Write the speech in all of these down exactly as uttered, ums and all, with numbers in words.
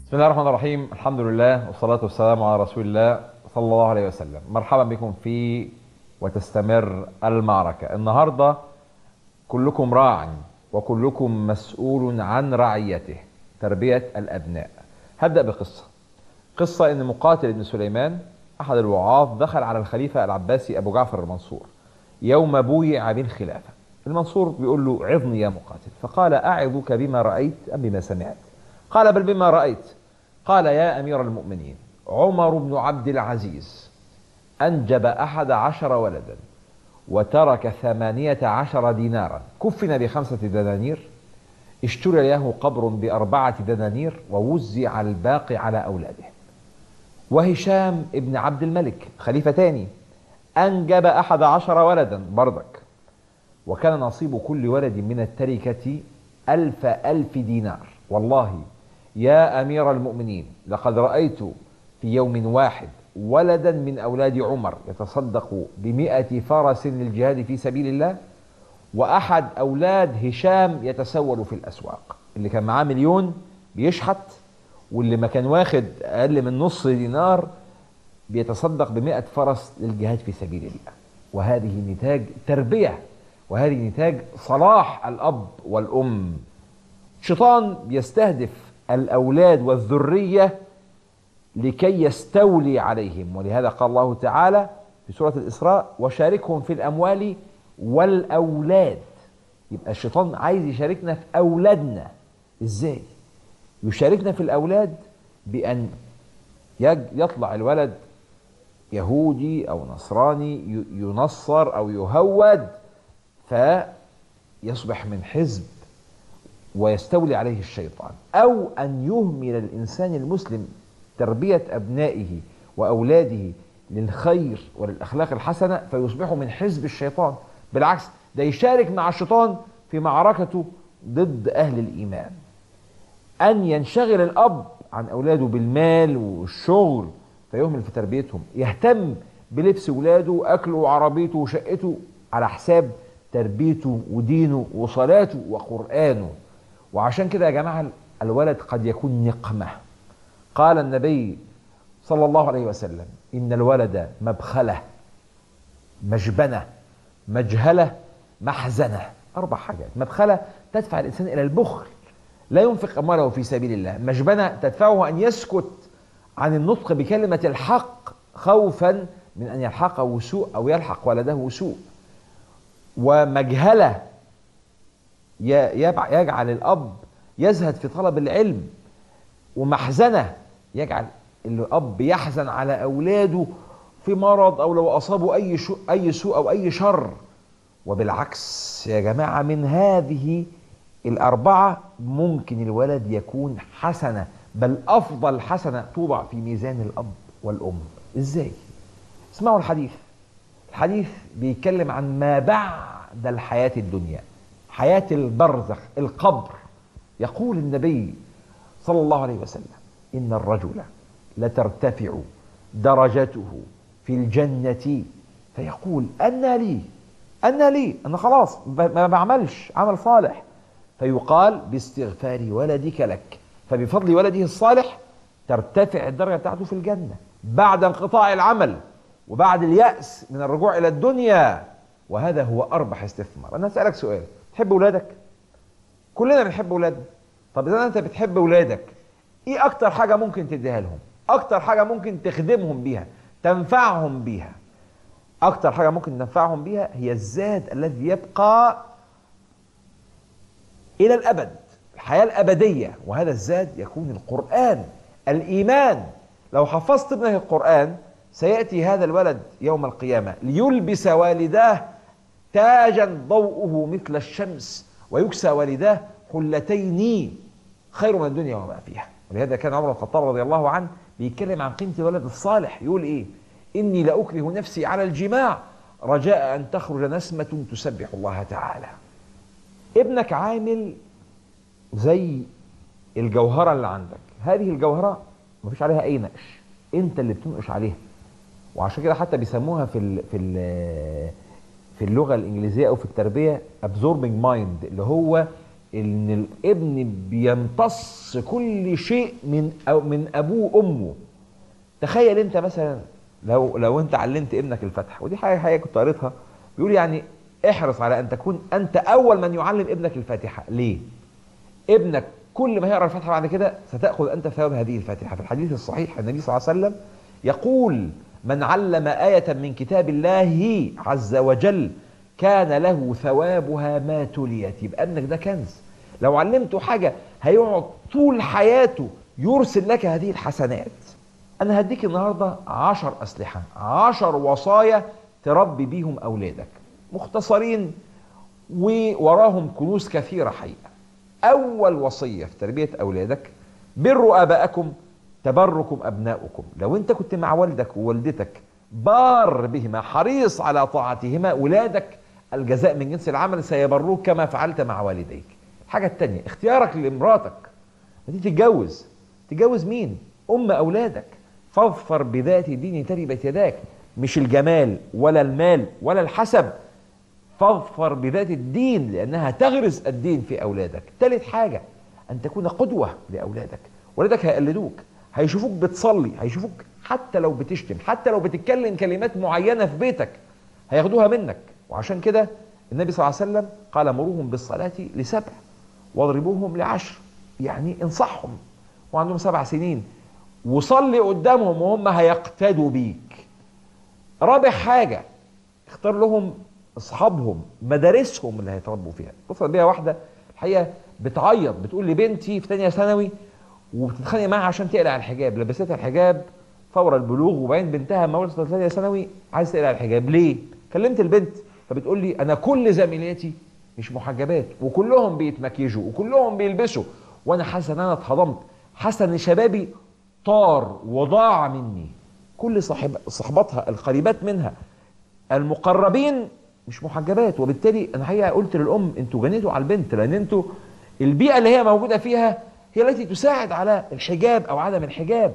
بسم الله الرحمن الرحيم. الحمد لله والصلاة والسلام على رسول الله صلى الله عليه وسلم. مرحبا بكم في وتستمر المعركة. النهاردة كلكم راع وكلكم مسؤول عن رعيته، تربية الأبناء. هبدأ بقصة قصة إن مقاتل بن سليمان أحد الوعاظ دخل على الخليفة العباسي أبو جعفر المنصور يوم بويع بالخلافة. المنصور بيقول له: عظني يا مقاتل. فقال: أعظك بما رأيت أم بما سمعت؟ قال: بل بما رأيت. قال: يا أمير المؤمنين، عمر بن عبد العزيز أنجب أحد عشر ولدا وترك ثمانية عشر دينارا، كفن بخمسة دنانير، اشتري له قبر بأربعة دنانير، ووزع الباقي على أولاده. وهشام ابن عبد الملك خليفة تاني أنجب أحد عشر ولدا بردك، وكان نصيب كل ولد من التركة ألف ألف دينار. والله يا أمير المؤمنين، لقد رأيت في يوم واحد ولدا من أولاد عمر يتصدق بمئة فرس للجهاد في سبيل الله، وأحد أولاد هشام يتسول في الأسواق. اللي كان معاه مليون بيشحت، واللي ما كان واخد أقل من نص دينار بيتصدق بمئة فرس للجهاد في سبيل الله. وهذه نتاج تربية، وهذه نتاج صلاح الأب والأم. شيطان بيستهدف الأولاد والذرية لكي يستولي عليهم، ولهذا قال الله تعالى في سورة الإسراء: وشاركهم في الأموال والأولاد. يبقى الشيطان عايز يشاركنا في أولادنا. إزاي؟ يشاركنا في الأولاد بأن يطلع الولد يهودي أو نصراني، ينصر أو يهود، فيصبح من حزب ويستولي عليه الشيطان، أو أن يهمل الإنسان المسلم تربية أبنائه وأولاده للخير وللأخلاق الحسنة فيصبحوا من حزب الشيطان. بالعكس، ده يشارك مع الشيطان في معركته ضد أهل الإيمان. أن ينشغل الأب عن أولاده بالمال والشغل فيهمل في تربيتهم، يهتم بلبس ولاده وأكله وعربيته وشقته على حساب تربيته ودينه وصلاته وقرآنه. وعشان كده يا جماعة الولد قد يكون نقمة. قال النبي صلى الله عليه وسلم: إن الولد مبخلة، مجبنة، مجهلة، محزنة. أربع حاجات. مبخلة تدفع الإنسان إلى البخل، لا ينفق أمواله في سبيل الله. مجبنة تدفعه أن يسكت عن النطق بكلمة الحق خوفا من أن يلحقه سوء أو يلحق ولده سوء. ومجهلة يجعل الأب يزهد في طلب العلم. ومحزنة يجعل الأب يحزن على أولاده في مرض أو لو أصابوا أي أي سوء أو أي شر. وبالعكس يا جماعة، من هذه الأربعة ممكن الولد يكون حسنة، بل أفضل حسنة توضع في ميزان الأب والأم. إزاي؟ اسمعوا الحديث. الحديث بيتكلم عن ما بعد الحياة الدنيا، حياة البرزخ، القبر. يقول النبي صلى الله عليه وسلم: إن الرجل لترتفع درجته في الجنة فيقول: أنا لي أنا لي أنا خلاص ما بعملش عمل صالح، فيقال: باستغفار ولدك لك. فبفضل ولده الصالح ترتفع الدرجة بتاعته في الجنة بعد انقطاع العمل وبعد اليأس من الرجوع إلى الدنيا. وهذا هو أربح استثمار. أنا أسألك سؤال: تحب ولادك؟ كلنا بنحب ولادنا. طب إذا أنت بتحب ولادك، إيه أكتر حاجة ممكن تديها لهم؟ أكتر حاجة ممكن تخدمهم بيها، تنفعهم بيها؟ أكتر حاجة ممكن تنفعهم بيها هي الزاد الذي يبقى إلى الأبد، الحياة الأبدية. وهذا الزاد يكون القرآن، الإيمان. لو حفظت ابنك القرآن سيأتي هذا الولد يوم القيامة ليلبس والداه تاجا ضوءه مثل الشمس، ويكسى والداه حلتين خير من الدنيا وما فيها. ولهذا كان عمر بن الخطاب رضي الله عنه بيتكلم عن قيمة الولد الصالح. يقول إيه؟ إني لأكره نفسي على الجماع رجاء أن تخرج نسمة تسبح الله تعالى. ابنك عامل زي الجوهرة اللي عندك. هذه الجوهرة مفيش عليها أي نقش، أنت اللي بتنقش عليها. وعشان كده حتى بيسموها في ال في ال في اللغة الإنجليزية أو في التربية absorbing mind، اللي هو ان الابن بيمتص كل شيء من أو من ابوه وامه. تخيل انت مثلا لو لو انت علمت ابنك الفاتحه، ودي حاجه حاجه كنت قريتها، بيقول يعني احرص على ان تكون انت اول من يعلم ابنك الفاتحه. ليه؟ ابنك كل ما يقرا الفاتحه بعد كده ستاخذ انت ثواب هذه الفاتحه. في الحديث الصحيح النبي صلى الله عليه وسلم يقول: من علم آية من كتاب الله عز وجل كان له ثوابها ما تليت. يبقى ابنك ده كنز، لو علمته حاجة هيقعد طول حياته يرسل لك هذه الحسنات. أنا هديك النهاردة عشر أسلحة، عشر وصايا تربي بيهم أولادك، مختصرين ووراهم كنوز كثيرة حقيقة. أول وصية في تربية أولادك: بروا آباءكم تبركم أبناؤكم. لو أنت كنت مع والدك ووالدتك بار بهما، حريص على طاعتهما، ولادك الجزاء من جنس العمل، سيبروك كما فعلت مع والديك. الحاجة التانية: اختيارك لامراتك. ما تيجي تتجوز، تتجوز مين؟ أم أولادك. فاظفر بذات الدين تربت يداك، مش الجمال ولا المال ولا الحسب، فاظفر بذات الدين لأنها تغرس الدين في أولادك. ثالث حاجة: أن تكون قدوة لأولادك. ولادك هيقلدوك، هيشوفوك بتصلي، هيشوفوك حتى لو بتشتم، حتى لو بتتكلم كلمات معينة في بيتك هياخدوها منك. وعشان كده النبي صلى الله عليه وسلم قال: مروهم بالصلاة لسبع واضربوهم لعشر. يعني انصحهم وعندهم سبع سنين وصلي قدامهم وهم هيقتدوا بيك. رابع حاجة: اختار لهم اصحابهم، مدارسهم اللي هيتربوا فيها. اتصل بيها واحده الحقيقه بتعيط، بتقول لي بنتي في ثانيه ثانوي وبتتخانق معاها عشان تقلع الحجاب، لبستها الحجاب فور البلوغ، وبعدين بنتها ما وصلت ثانيه ثانوي عايزه تقلع الحجاب. ليه؟ كلمت البنت فبتقول لي: انا كل زميلاتي مش محجبات وكلهم بيتمكيجوا وكلهم بيلبسوا، وانا حاسه ان انا اتهضمت، حاسه ان شبابي طار وضاع مني. كل صاحب صحباتها القريبات منها المقربين مش محجبات، وبالتالي انا حقيقه قلت للام: انتوا جنيتوا على البنت، لان انتوا البيئه اللي هي موجوده فيها هي التي تساعد على الحجاب او عدم الحجاب.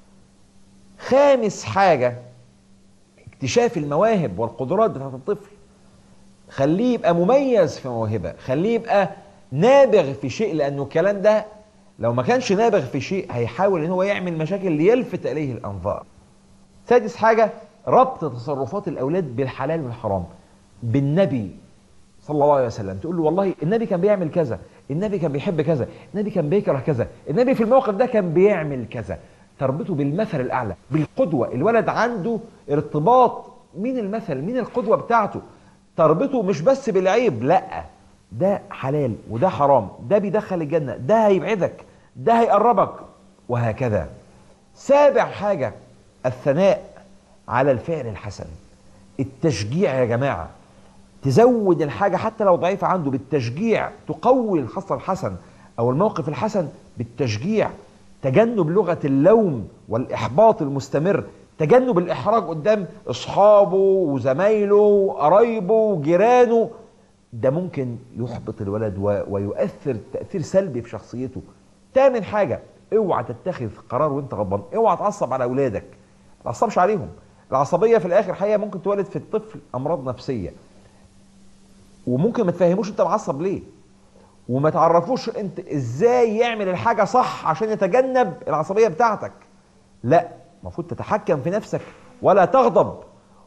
خامس حاجه: اكتشاف المواهب والقدرات بتاعت الطفل. خليه يبقى مميز في موهبه، خليه يبقى نابغ في شيء، لانه الكلام ده لو ما كانش نابغ في شيء هيحاول ان هو يعمل مشاكل ليلفت اليه الانظار. سادس حاجه: ربط تصرفات الاولاد بالحلال والحرام. بالنبي صلى الله عليه وسلم، تقول له: والله النبي كان بيعمل كذا، النبي كان بيحب كذا، النبي كان بيكره كذا، النبي في الموقف ده كان بيعمل كذا. تربطه بالمثل الاعلى، بالقدوه. الولد عنده ارتباط، مين المثل، مين القدوه بتاعته. تربطه مش بس بالعيب، لا، ده حلال وده حرام، ده بيدخل الجنه، ده هيبعدك، ده هيقربك، وهكذا. سابع حاجه: الثناء على الفعل الحسن. التشجيع يا جماعه، تزود الحاجة حتى لو ضعيفة عنده بالتشجيع، تقوي الخصلة الحسن أو الموقف الحسن بالتشجيع. تجنب لغة اللوم والإحباط المستمر، تجنب الإحراج قدام أصحابه وزمايله وقرايبه وجيرانه، ده ممكن يحبط الولد ويؤثر تأثير سلبي في شخصيته. تامن حاجة: اوعى تتخذ قرار وانت غضبان، اوعى تعصب على أولادك، ما تعصبش عليهم. العصبية في الآخر حقيقة ممكن تولد في الطفل أمراض نفسية، وممكن ما تفهموش انت معصب ليه، وما تعرفوش انت ازاي يعمل الحاجة صح عشان يتجنب العصبية بتاعتك. لا، المفروض تتحكم في نفسك ولا تغضب،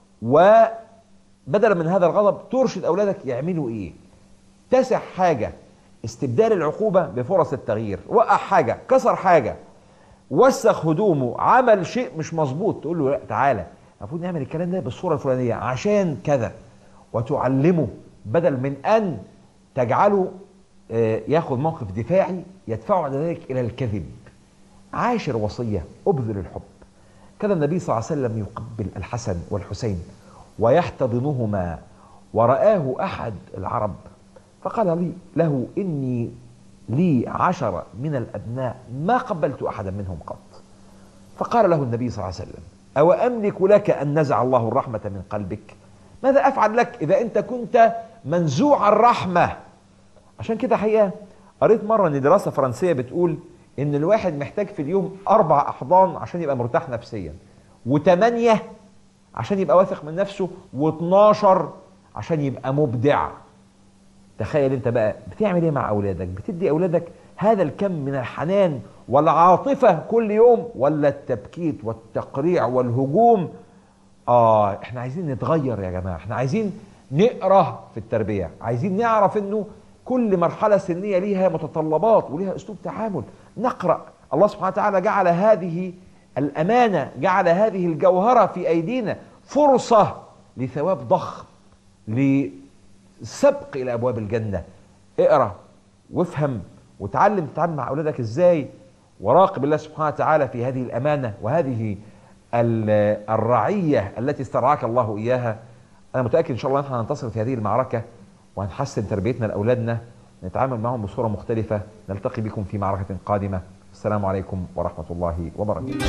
وبدلا من هذا الغضب ترشد اولادك يعملوا ايه. تاسع حاجة: استبدال العقوبة بفرص التغيير. وقع حاجة، كسر حاجة، وسخ هدومه، عمل شيء مش مظبوط، تقول له: لا تعالى المفروض نعمل الكلام ده بالصورة الفلانية عشان كذا، وتعلمه بدل من أن تجعله ياخذ موقف دفاعي يدفعه على ذلك إلى الكذب. عاشر وصية: أبذل الحب. كان النبي صلى الله عليه وسلم يقبل الحسن والحسين ويحتضنهما، ورآه أحد العرب فقال لي له: إني لي عشرة من الأبناء ما قبلت أحدا منهم قط. فقال له النبي صلى الله عليه وسلم: أو أملك لك أن نزع الله الرحمة من قلبك؟ ماذا أفعل لك إذا أنت كنت منزوع الرحمة؟ عشان كده حقيقة قريت مرة ان دراسة فرنسية بتقول ان الواحد محتاج في اليوم اربع احضان عشان يبقى مرتاح نفسيا، وثمانية عشان يبقى واثق من نفسه، واثناشر عشان يبقى مبدع. تخيل انت بقى بتعمل ايه مع اولادك؟ بتدي اولادك هذا الكم من الحنان والعاطفة كل يوم، ولا التبكيت والتقريع والهجوم؟ اه احنا عايزين نتغير يا جماعة، احنا عايزين نقرأ في التربية، عايزين نعرف انه كل مرحلة سنية ليها متطلبات وليها اسلوب تعامل. نقرأ. الله سبحانه وتعالى جعل هذه الأمانة، جعل هذه الجوهرة في أيدينا، فرصة لثواب ضخم، للسبق إلى أبواب الجنة. اقرأ وافهم وتعلم تتعامل مع أولادك إزاي، وراقب الله سبحانه وتعالى في هذه الأمانة وهذه الرعية التي استرعاك الله إياها. أنا متأكد إن شاء الله نحن هننتصر في هذه المعركة، وهنحسن تربيتنا لأولادنا، نتعامل معهم بصورة مختلفة. نلتقي بكم في معركة قادمة. السلام عليكم ورحمة الله وبركاته.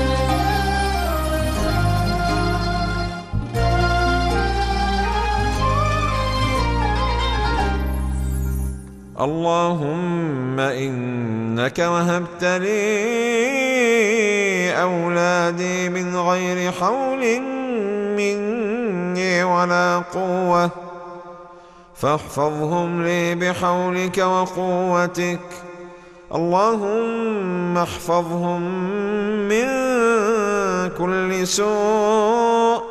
اللهم إنك وهبت لي أولادي من غير حول مني ولا قوة، فاحفظهم لي بحولك وقوتك. اللهم احفظهم من كل سوء.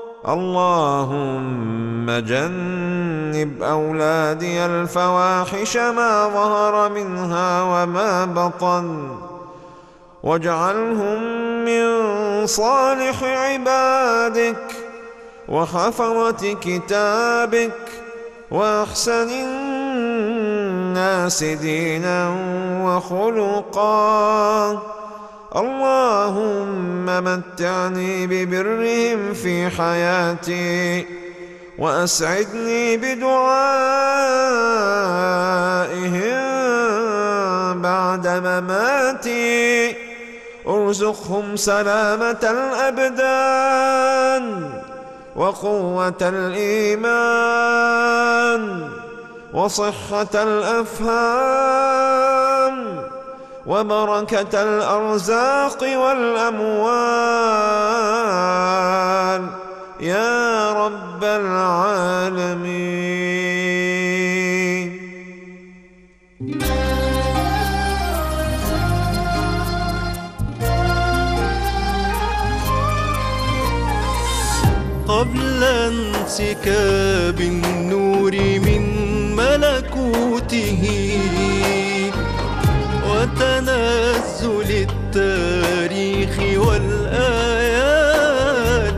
اللهم جنب أولادي الفواحش ما ظهر منها وما بطن، واجعلهم من صالح عبادك وحفظة كتابك وأحسن الناس دينا وخلقا. اللهم متعني ببرهم في حياتي، وأسعدني بدعائهم بعد مماتي. ارزقهم سلامة الأبدان وقوة الإيمان وصحة الأفهام وبركة الأرزاق والأموال يا رب العالمين. قبل انسكاب النور من ملكوته وتنزل التاريخ والآيات،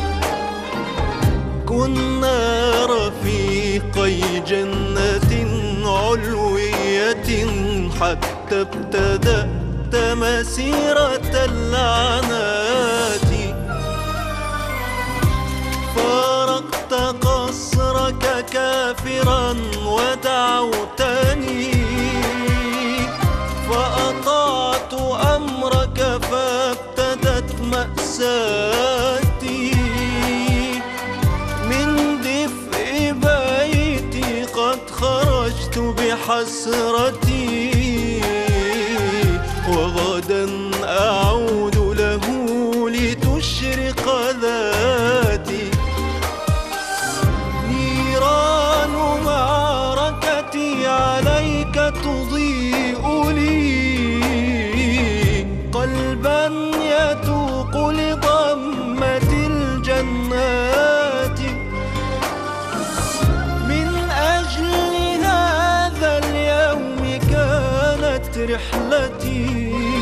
كنا رفيقي جنة علوية حتى ابتدأت مسيرة اللعنات. فارقت قصرك كافرا ودعوتني، فأطعت أمرك فابتدت مأساتي. من دفء بيتي قد خرجت بحسرتي، وغدا أعود له لتشرق ذاتي. نيران معركتي عليك تضيء لي، قلبا يتوق لضمة الجنات. من أجل هذا اليوم كانت رحلتي،